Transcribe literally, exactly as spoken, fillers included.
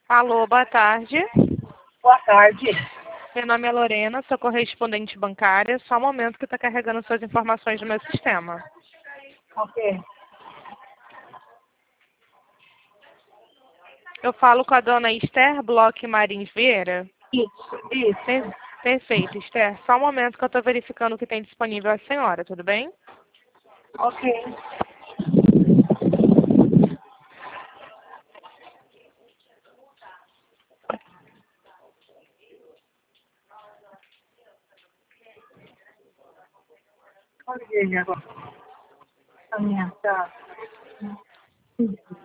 Alô, boa tarde. Boa tarde. Meu nome é Lorena, sou correspondente bancária. Só um momento que está carregando suas informações no meu sistema. Ok. Eu falo com a dona Esther Bloch Marins Vieira? Isso, isso. Per- Perfeito, Esther. Só um momento que eu estou verificando o que tem disponível a senhora, tudo bem? Ok. Olha ele agora. A minha tá.